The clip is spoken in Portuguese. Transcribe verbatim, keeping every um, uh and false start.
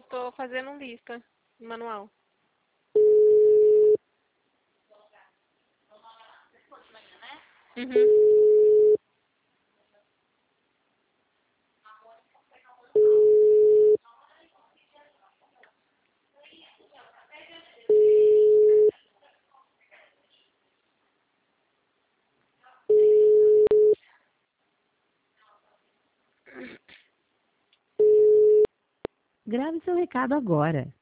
Tô fazendo lista, manual. Uhum. Grave seu recado agora.